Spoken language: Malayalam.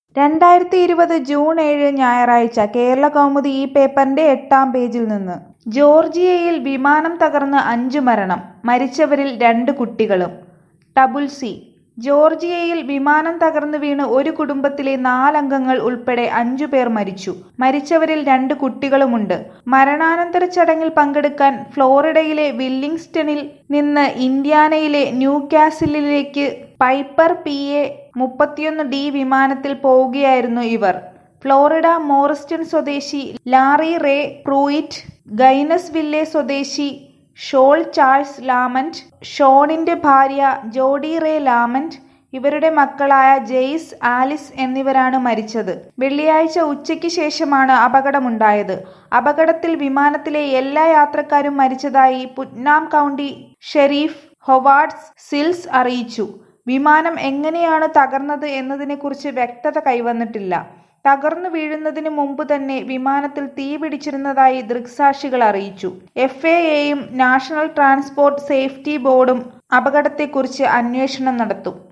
2020 ജൂൺ 7 ഞായറാഴ്ച കേരളകൗമുദി ഈ പേപ്പറിന്റെ 8-ാം പേജിൽ നിന്ന്. ജോർജിയയിൽ വിമാനം തകർന്ന് 5 മരണം, മരിച്ചവരിൽ 2 കുട്ടികളും. ടബുൽസി. ജോർജിയയിൽ വിമാനം തകർന്നു വീണ് ഒരു കുടുംബത്തിലെ 4 അംഗങ്ങൾ ഉൾപ്പെടെ 5 പേർ മരിച്ചു. മരിച്ചവരിൽ 2 കുട്ടികളുമുണ്ട്. മരണാനന്തര ചടങ്ങിൽ പങ്കെടുക്കാൻ ഫ്ലോറിഡയിലെ വില്ലിംഗ്സ്റ്റണിൽ നിന്ന് ഇൻഡ്യാനയിലെ ന്യൂകാസിലിലേക്ക് പൈപ്പർ PA-31D വിമാനത്തിൽ പോവുകയായിരുന്നു ഇവർ. ഫ്ലോറിഡ മോറിസ്റ്റൺ സ്വദേശി ലാറി റേ പ്രൂയിറ്റ്, ഗൈനസ്വില്ലെ സ്വദേശി ഷോൺ ചാൾസ് ലാമന്റ്, ഷോണിന്റെ ഭാര്യ ജോഡി റേ ലാമന്റ്, ഇവരുടെ മക്കളായ ജെയ്സ്, ആലിസ് എന്നിവരാണ് മരിച്ചത്. വെള്ളിയാഴ്ച ഉച്ചയ്ക്ക് ശേഷമാണ് അപകടമുണ്ടായത്. അപകടത്തിൽ വിമാനത്തിലെ എല്ലാ യാത്രക്കാരും മരിച്ചതായി Putnam county sheriff Howard Sills അറിയിച്ചു. വിമാനം എങ്ങനെയാണ് തകർന്നത് എന്നതിനെക്കുറിച്ച് വ്യക്തത കൈവന്നിട്ടില്ല. തകർന്നു വീഴുന്നതിന് മുമ്പ് തന്നെ വിമാനത്തിൽ തീ പിടിച്ചിരുന്നതായി ദൃക്സാക്ഷികൾ അറിയിച്ചു. FAAയും നാഷണൽ ട്രാൻസ്പോർട്ട് സേഫ്റ്റി ബോർഡും അപകടത്തെക്കുറിച്ച് അന്വേഷണം നടത്തും.